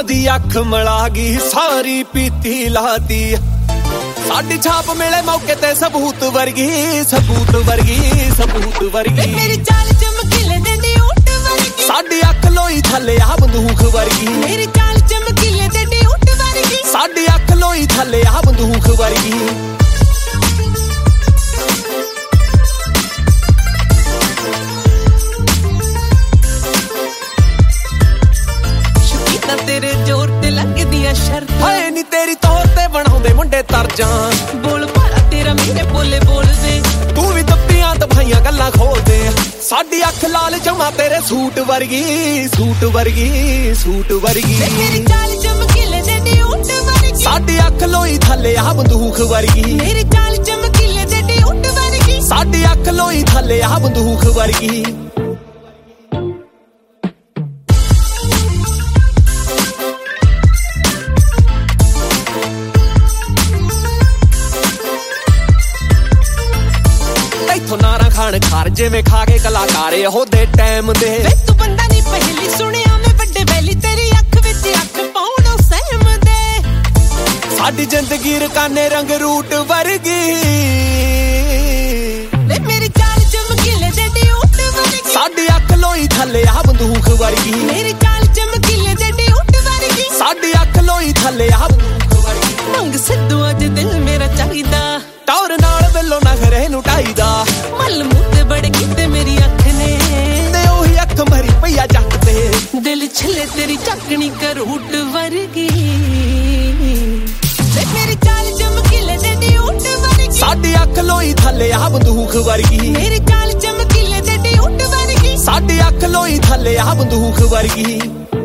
ਉਹਦੀ ਅੱਖ ਮਿਲਾ ਗਈ ਸਾਰੀ ਪੀਤੀ ਲਾਤੀ ਸਾਡੀ ਛਾਪ ਮਿਲੇ ਮੌਕੇ ਤੇ ਸਬੂਤ ਵਰਗੀ ਸਬੂਤ ਵਰਗੀ ਸਬੂਤ ਵਰਗੀ ਮੇਰੀ ਚਾਲ ਚਮਕੀਲੇ ਦੇ ਊਠ ਵਰਗੀ ਸਾਡੀ ਅੱਖ ਲੋਈ ਥੱਲੇ ਆ ਬੰਦੂਕ ਵਰਗੀ ਮੇਰੀ ਚਾਲ ਚਮਕੀਲੇ ਦੇ ਊਠ ਵਰਗੀ ਸਾਡੀ ਅੱਖ ਲੋਈ ਥੱਲੇ ਆ ਬੰਦੂਕ ਵਰਗੀ तेरे जोर ते लगदियां शर्त हाय नी तेरी तौर ते बनाउंदे मुंडे तरजां बोल भाड़ा तेरा मेरे बोले बोल दे तू भी दब्बियां दबाइयां गल्लां खोल दे साडी अख लाल जमा तेरे सूट वर्गी सूट वर्गी सूट वर्गी मेरी चाल चमकीले दे ऊठ वर्गी साडी अख लोई थल्ले आ बंदूक वर्गी मेरी चाल चमकीले दे ऊठ वर्गी साडी अख लोई थल्ले आ बंदूक वर्गी नारा खान खार जिवें खा के कलाकार ओहदे टाइम दे तू बंदा नहीं पहली सुनिया मैं बड़े बैली तेरी अख विच अख पाउणों सहम दे साडी जिंदगी रकाने रंग रूट वर्गी मेरी चाल चमकीले दे ऊठ वर्गी साडी अख लोई थल्ले आ बंदूक वर्गी मेरी चाल चमकीले दे ऊठ वर्गी साडी अख लोई थल्ले आ बंदूक वर्गी मंग सिद्धू अज दिल मेरा चाहिदा टौर नाल बिल्लो नखरे लुटाईदा मल मुद्दे बड़े कीते मेरी अख ने ते ओही अख मरी पईया जट ते दिल छले तेरी चकनी करूट वर्गी मेरी चाल चमकीले दे ऊठ वर्गी साडी अख लोई थल्ले आ बंदूक वर्गी मेरी चाल चमकीले दे ऊठ वर्गी साडी अख लोई थल्ले आ बंदूक वर्गी